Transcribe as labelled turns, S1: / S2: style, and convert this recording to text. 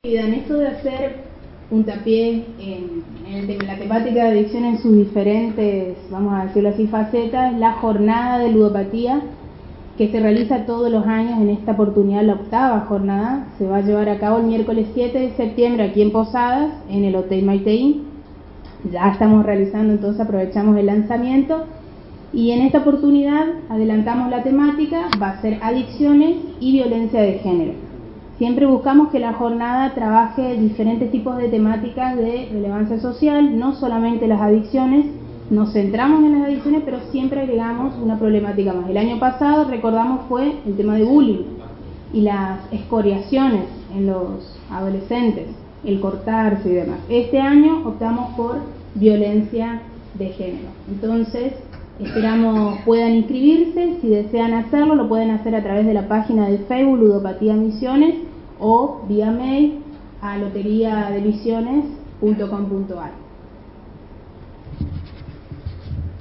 S1: En esto de hacer puntapié en la temática de adicción en sus diferentes, vamos a decirlo así, facetas, la jornada de ludopatía que se realiza todos los años. En esta oportunidad la 8ª jornada se va a llevar a cabo el miércoles 7 de septiembre aquí en Posadas, en el Hotel Maiteí. Ya estamos realizando, entonces aprovechamos el lanzamiento y en esta oportunidad adelantamos la temática, va a ser adicciones y violencia de género. Siempre buscamos que la jornada trabaje diferentes tipos de temáticas de relevancia social, no solamente las adicciones. Nos centramos en las adicciones, pero siempre agregamos una problemática más. El año pasado, recordamos, fue el tema de bullying y las escoriaciones en los adolescentes, el cortarse y demás. Este año optamos por violencia de género. Entonces, esperamos puedan inscribirse. Si desean hacerlo, lo pueden hacer a través de la página de Facebook Ludopatía Misiones o vía mail a loteriadevisiones.com.ar.